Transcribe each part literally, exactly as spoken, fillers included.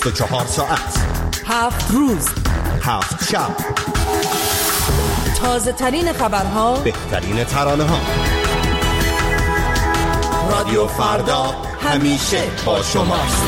بیست و چهار ساعت، هفت روز، هفت شب، تازه ترین خبرها، بهترین ترانه ها. رادیو فردا همیشه با شماست.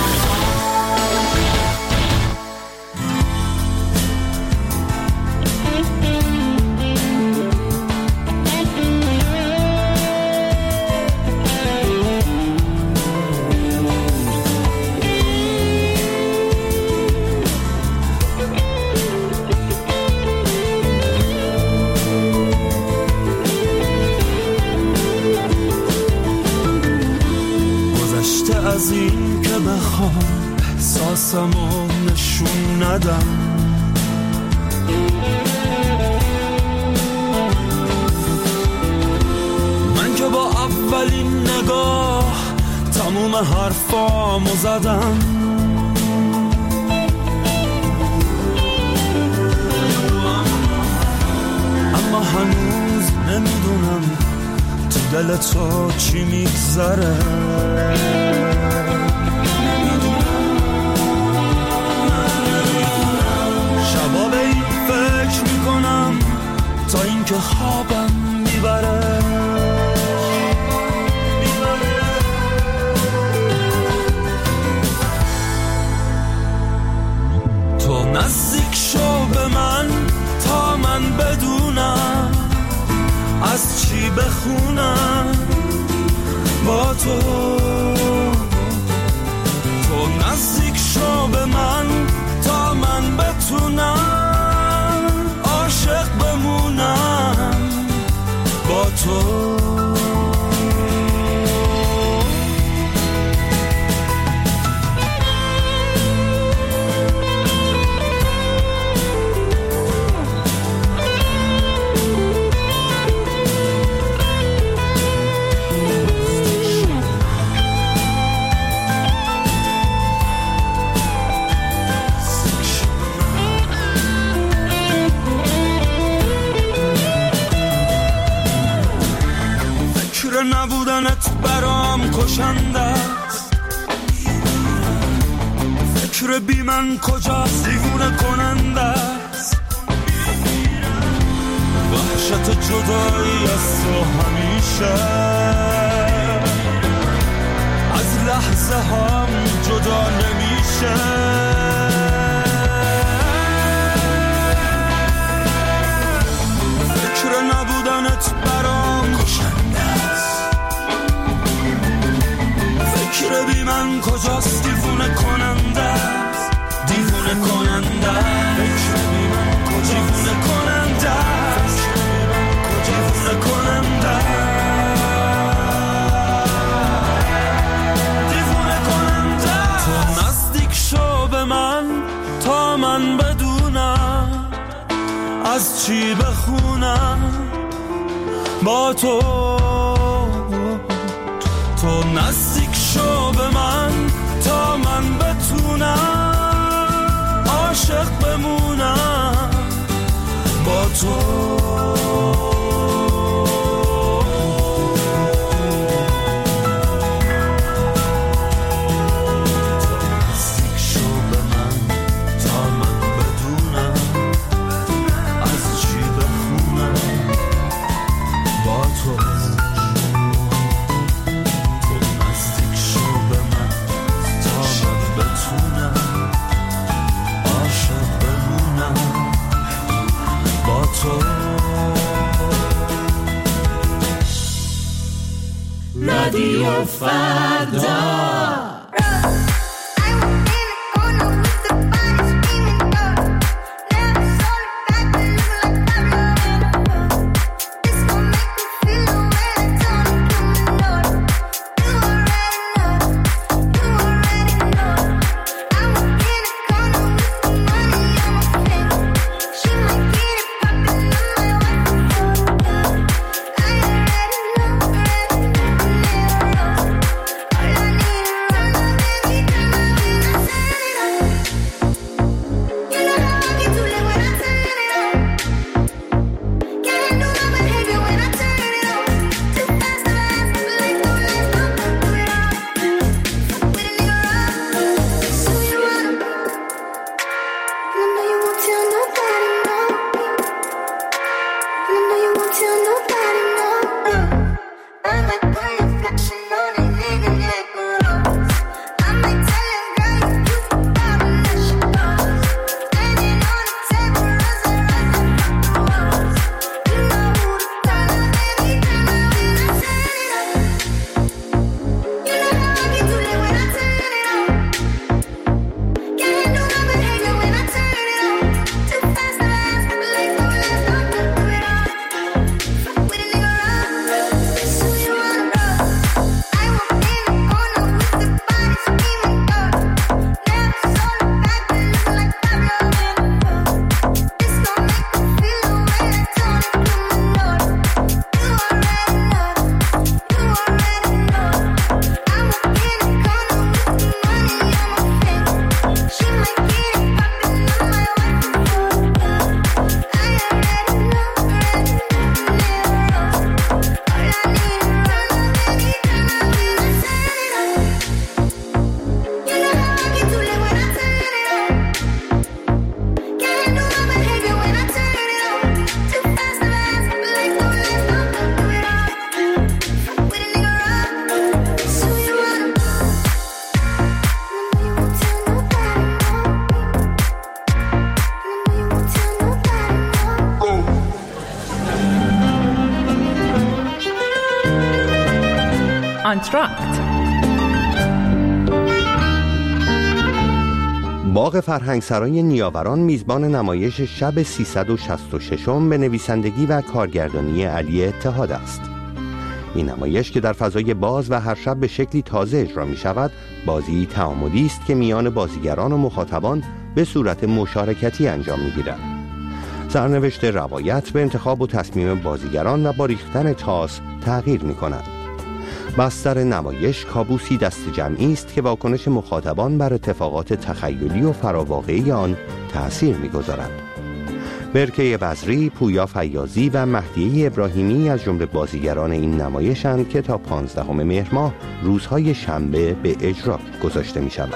از این که بخوام احساسمو نشون ندم، من که با اولین نگاه تموم حرفامو زدم، اما هنوز نمیدونم تو دل تو چی میگذره. شبا به این فکر میکنم تا اینکه خوابم میبره. تو نزدیک شو به من تا من بدونم از چی بخونم با تو. تو نزدیک شو به من تا من بتونم عاشق بمونم با تو. نبودنت برام کشنده است، فکر بی من کجاست دیوونه کننده است، وحشت جدایی از تو همیشه از لحظه هم جدا نمیشه. فکر نبودنت برام کشنده است، فکر بی من کجاست دیوونه کننده است، دیوونه کننده است، فکر بی من کجاست دیوونه کننده است، دیوونه کننده دیوونه کننده. تو نزدیک شو به من تا من بدونم از چی بخونم با تو. تو نزدیک شو به من تا من بتونم عاشق بمونم با تو. رادیو فردا. آنتراکت. باغ فرهنگسرای نیاوران میزبان نمایش شب سیصد و شصت و شش به نویسندگی و کارگردانی علی اتحاد است. این نمایش که در فضای باز و هر شب به شکلی تازه اجرا می شود، بازی تعاملی است که میان بازیگران و مخاطبان به صورت مشارکتی انجام می گیرد. سرنوشت روایت به انتخاب و تصمیم بازیگران و با ریختن تاس تغییر می کند. بستر نمایش کابوسی دست جمعی است که واکنش مخاطبان بر اتفاقات تخیلی و فراواقعی آن تأثیر می‌گذارد. برکه بزری، پویا فیاضی و مهدیه ابراهیمی از جمله بازیگران این نمایش‌اند که تا پانزدهم مهر ماه روزهای شنبه به اجرا گذاشته می‌شود.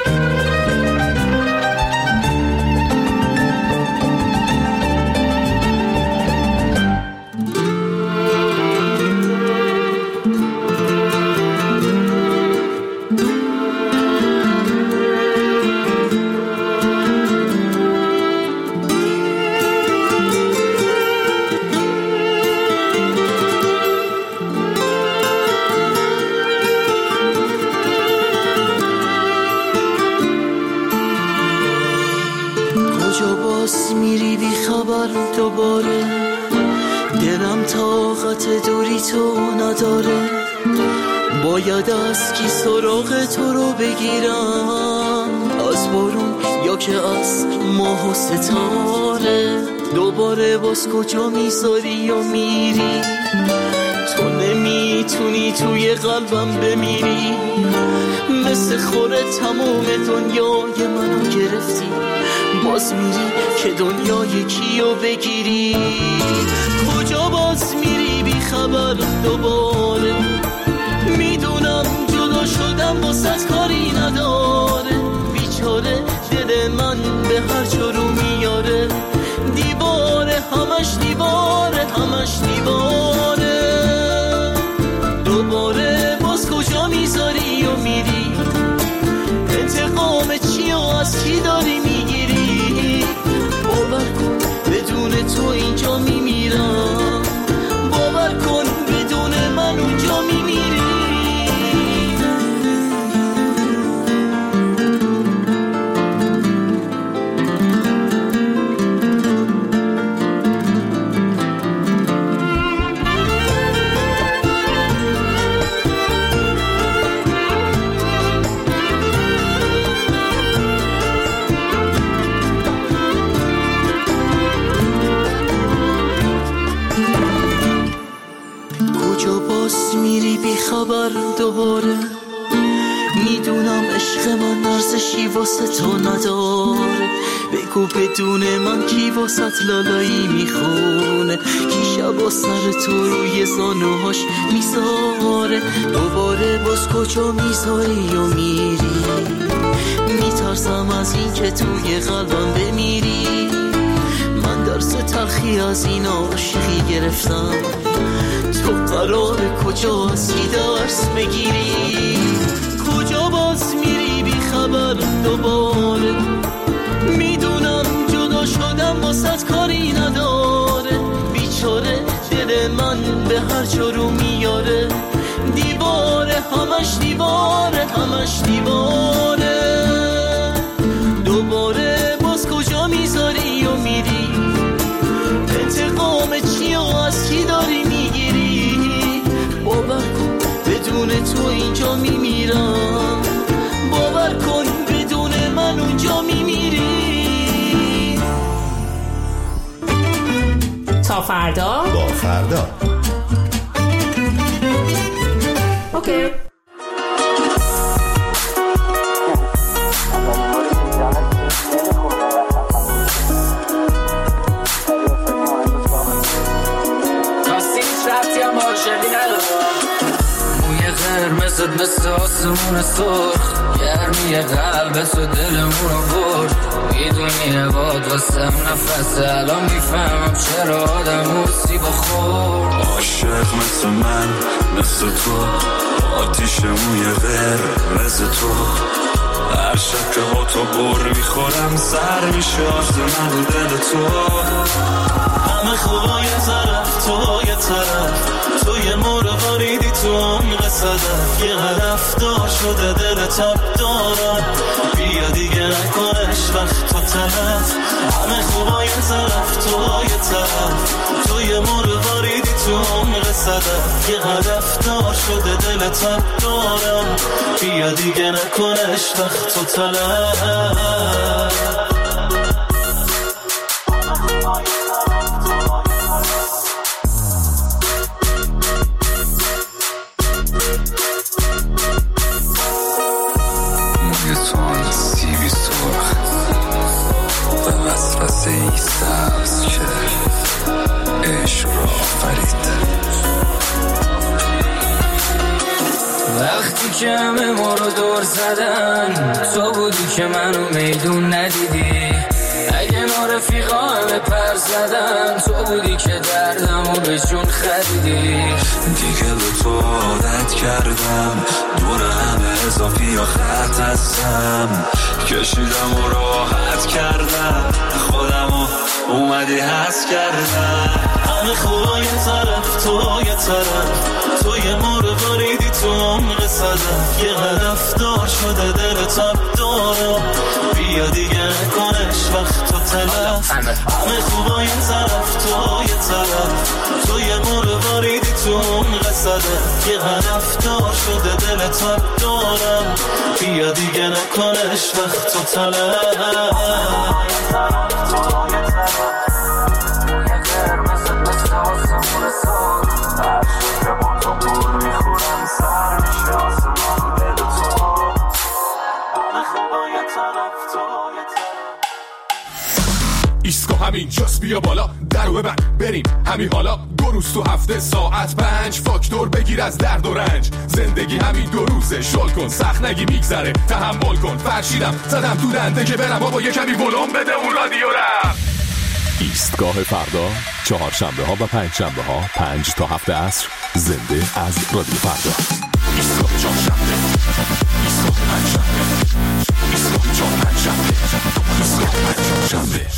دوباره دلم طاقت دوری تو نداره، باید از کی سراغ تو رو بگیرم، از بارون یا که از ماه و ستاره. دوباره باز کجا میذاری و میری، تو نمیتونی توی قلبم بمیری، مثل خوره تمام دنیای منو گرفتی، باز میری که دنیای کیو بگیری. کجا باز میری بی خبر دوباره، میدونم جدا شدم واسه کاری نداره، بیچاره دل من به هر جا رو میاره، دیواره همش دیواره همش دیواره. دوباره باز کجا میذاری و میری، انتقام چی و از کی داری میگیری، باور کن بدون تو اینجا میمیرم، باور کن بدون من اونجا میمیری. خبر دوباره، میدونم عشق من ارزشی واسه تو نداره، بگو بدون من کی واسه لالایی میخونه، کی شبا سر تو روی زانوهاش میذاره. دوباره باز کجا میذاری و میری، میترسم از این که توی قلبم بمیری، من درس تلخی از این عاشقی گرفتم، تو قرار کجا از کی درس بگیری. کجا باز میری بی خبر دوباره، میدونم جدا شدم واسه کاری نداره، بیچاره دل من به هر جا رو میاره، دیواره همش دیواره همش دیواره. دوباره باز کجا میذاری و میری، انتقام چی و از کی داری میگیری، باور کن بدون تو اینجا میمیرم، باور کن بدون من اونجا میمیری. تا فردا با فردا اوکی. قرمزت مثل آسمون سرخ، گرمی قلبت و دلمون رو برد، میدونی عباد واسم نفسه، الان میفهمم چرا آدم حسی بخور. عاشق مثل من مثل تو، آتیش موی قرمز تو، هر شب که با تو بر میخورم سر میشه آز من و دل تو، همه خوبا یه طرف تو یه طرف، توی مرغاریدی تو عمق صدف، یه هدف دار شده دل تب دارم. بیا دیگه نکنش وقت تو طرف، همه خوبای طرف تو یه طرف. توی مرغاریدی تو عمق صدف، یه هدف دار شده دل تب دارم. بیا دیگه نکنش وقت تو طرف. وقتی که همه ما رو دور زدن، تو بودی که منو میدون ندیدی. اگه ما رفیقا همه پر زدن، تو بودی که دردمو به جون خریدی. دیگه به تو عادت کردم، دور همه اضافی یا خط هستم. کشیدم و راحت کردم، خودمو اومدی حس کردم. همه خوبای طرف تو یه طرف، توی مرغاریدی تو عمق صدف، یه هدف دار شده دل تب دارم. بیا دیگه نکنش وقت تو تلف، همه خوبای طرف تو یه طرف. توی مرغاریدی تو عمق صدف، یه هدف دار شده دل تب دارم. بیا دیگه نکنش وقت تو تلف. ایسکو همین جاست، بیا بالا درو ببند بریم همین حالا. دو روز تو هفته ساعت پنج، فاکتور بگیر از درد و رنج. زندگی همین دو روزه، شل کن سخت نگی میگذره، تحمل کن. فرشیدم زدم تو دنده که برم بابا یه کمی ولوم بده اون رادیو رم. ایستگاه فردا، چهارشنبه ها و پنج شنبه ها پنج تا هفت عصر، زنده از رادیو فردا. ایستگاه چهارشنبه، ایستگاه پنجشنبه، ایستگاه چهارشنبه، ایستگاه پنجشنبه.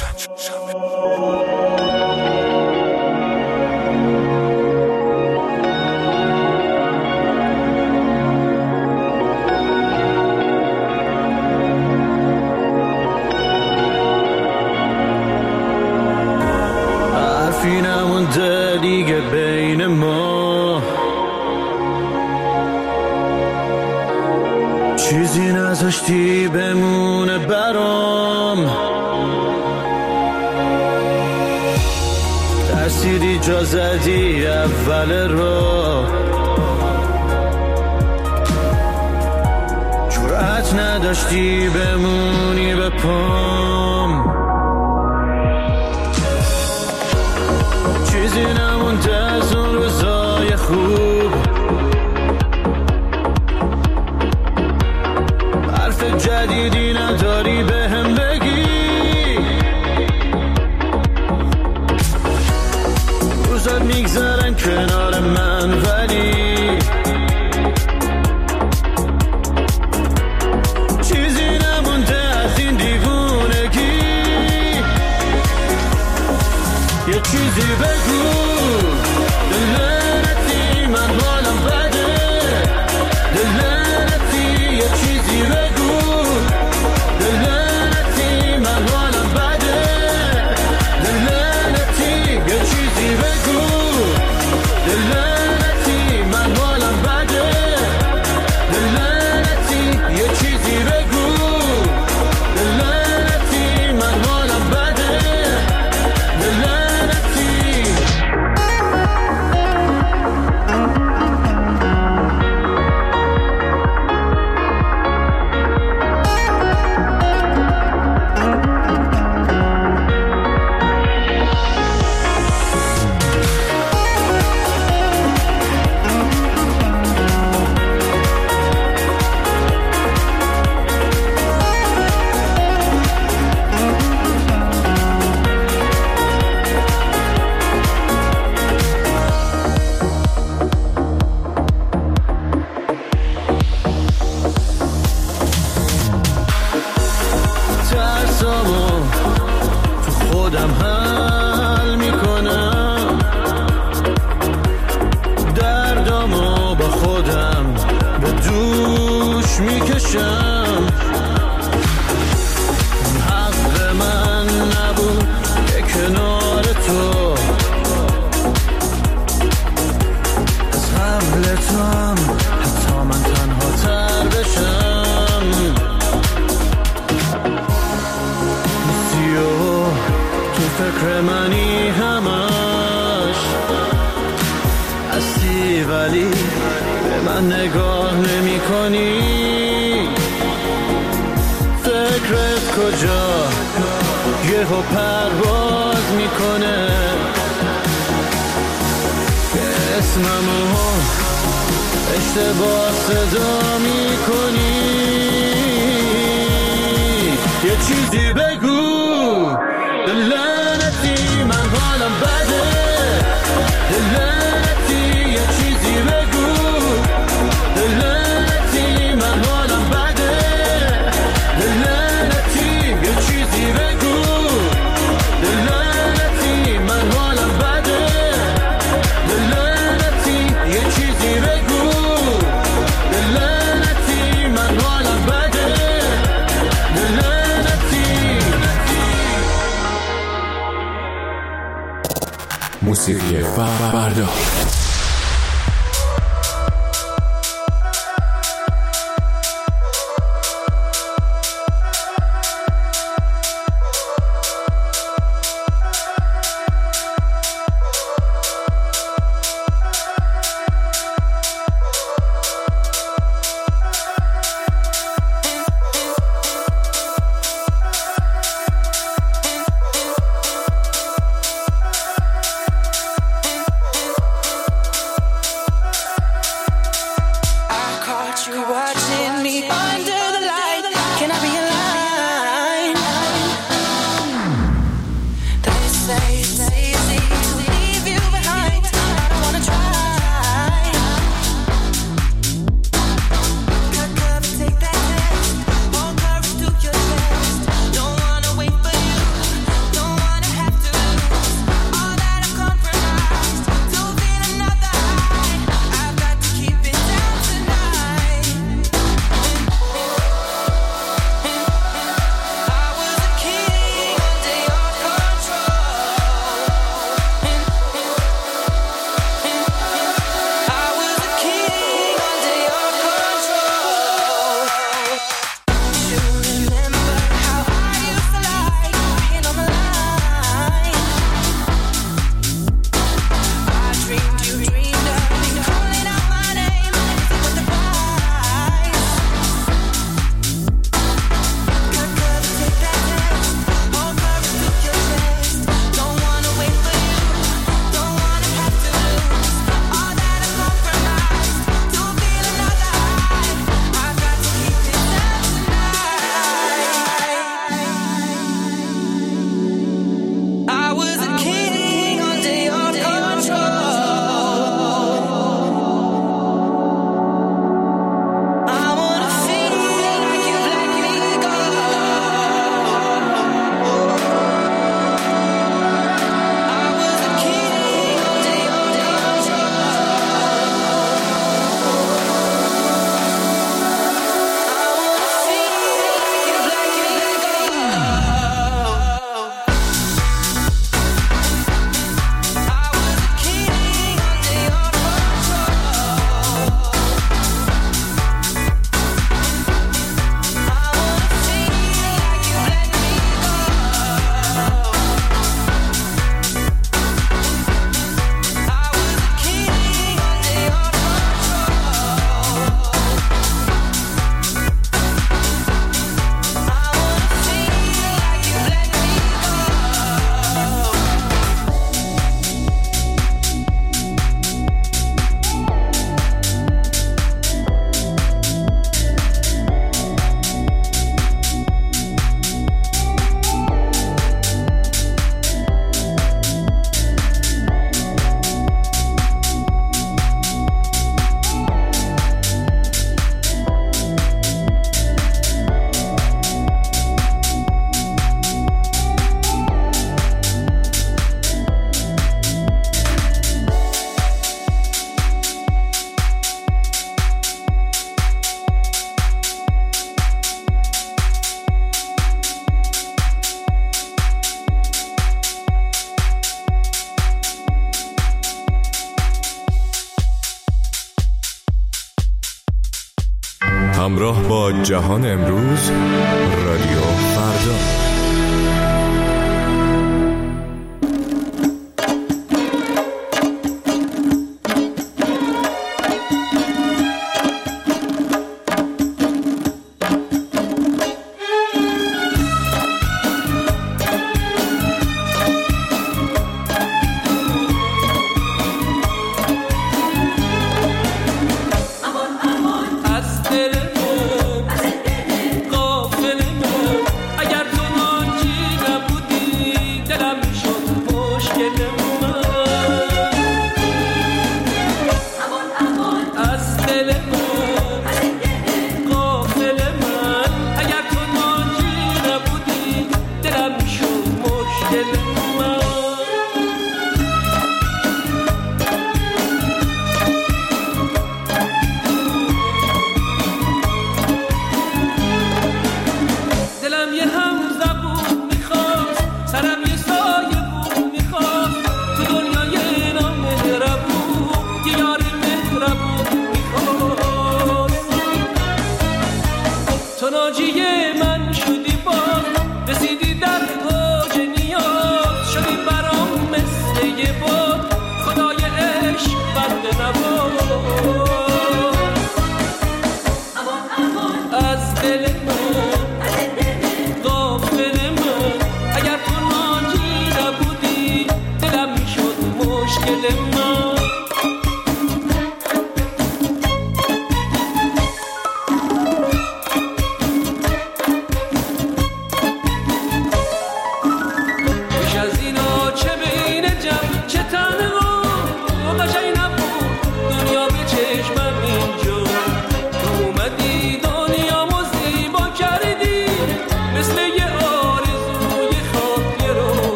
حرفی نمونده دیگه بین ما، چیزی نذاشتی بمونه برام. ترسیدی جا زدی اول را، جرأت نداشتی بمونی به پام. چیزی نمونده از اون روزای خوب، حرف جدیدی نداری به هم بگی. روزات میگذرن کنار من ولی چیزی نمونده از این دیوونگی. یه چیزی بگو دلنتی، من حالم بده دلنتی. یه چیزی بگو بشم. حق من نبود که کنار تو از قبل تو هم حتی من تنها تر بشم. نیستی و تو فکر منی همش هستی ولی به من نگاه نمی کنی. فکرت کجا یهو پرواز میکنه که اسممو اشتباه صدا میکنی. یه چیزی بگو لعنتی من حالم بده. لعنتی یه چیزی بگو لعنتی من حالم بده. لعنتی یه چیزی بگو لعنتی من حالم بده. لعنتی یه چیزی بگو لعنتی من حالم بده. لعنتی موسیقی فردا. همراه با جهان امروز، رادیو فردا.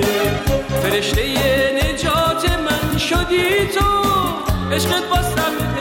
عشقت واسم